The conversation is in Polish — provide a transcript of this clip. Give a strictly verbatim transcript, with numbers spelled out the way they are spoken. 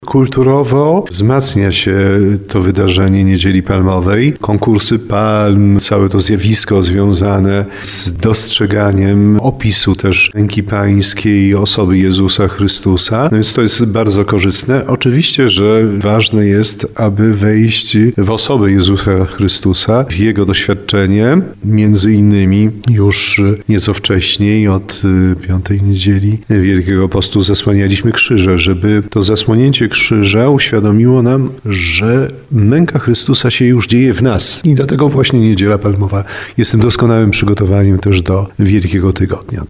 Kulturowo wzmacnia się to wydarzenie Niedzieli Palmowej. Konkursy palm, całe to zjawisko związane z dostrzeganiem opisu też ręki pańskiej i osoby Jezusa Chrystusa. No więc to jest bardzo korzystne. Oczywiście, że ważne jest, aby wejść w osobę Jezusa Chrystusa, w Jego doświadczenie, między innymi już nieco wcześniej, od piątej niedzieli Wielkiego Postu zasłanialiśmy krzyże, żeby to zasłonięcie krzyża uświadomiło nam, że męka Chrystusa się już dzieje w nas. I dlatego właśnie Niedziela Palmowa jest tym doskonałym przygotowaniem też do Wielkiego Tygodnia.